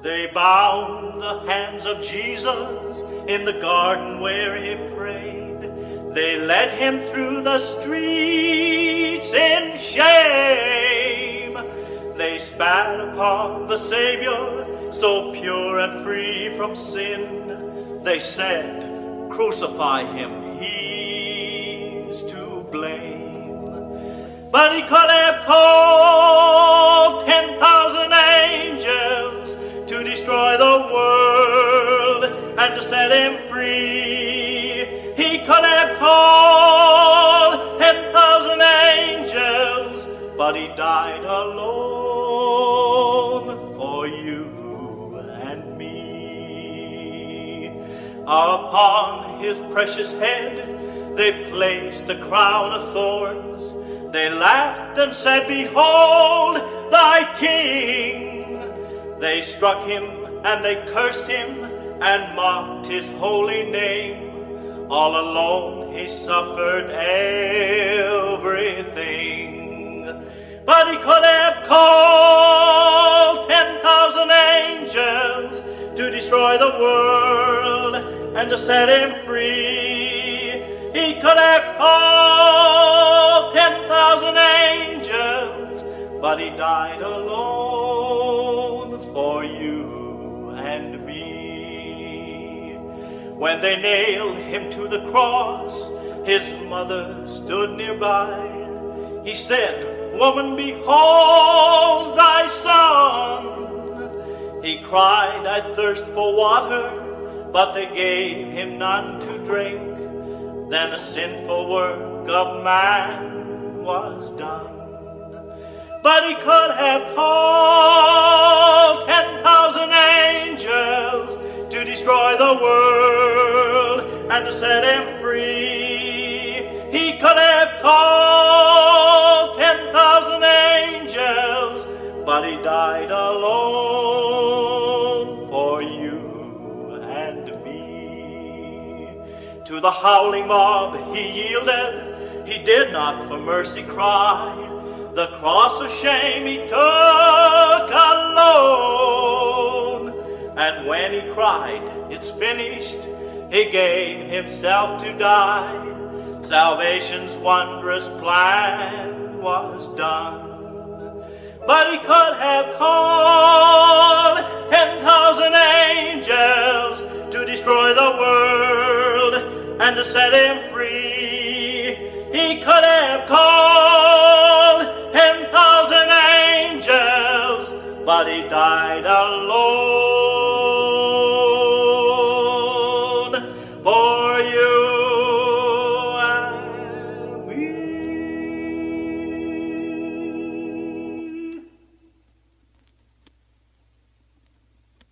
They bound the hands of Jesus in the garden where he prayed. They led him through the streets in shame. They spat upon the Savior, so pure and free from sin. They said, "Crucify him, he's to blame." But he could have called 10,000 angels to destroy the world and to set him free. He could have called 10,000 angels, but he died alone for you and me. Upon his precious head they placed a crown of thorns. They laughed and said, "Behold thy king." They struck him and they cursed him and mocked his holy name. All alone he suffered everything. But he could have called 10,000 angels to destroy the world and to set him free. He could have called 10,000 angels, but he died alone for you and me. When they nailed him to the cross, his mother stood nearby. He said, "Woman, behold thy son." He cried, "I thirst for water," but they gave him none to drink. Then a sinful work of man was done. But he could have called 10,000 angels to destroy the world and to set him free. He could have called 10,000 angels, but he died alone for you and me. To the howling mob he yielded. He did not for mercy cry. The cross of shame he took alone. And when he cried, "It's finished," he gave himself to die. Salvation's wondrous plan was done. But he could have called 10,000 angels to destroy the world and to set him free. He could have called 10,000 angels, but he died alone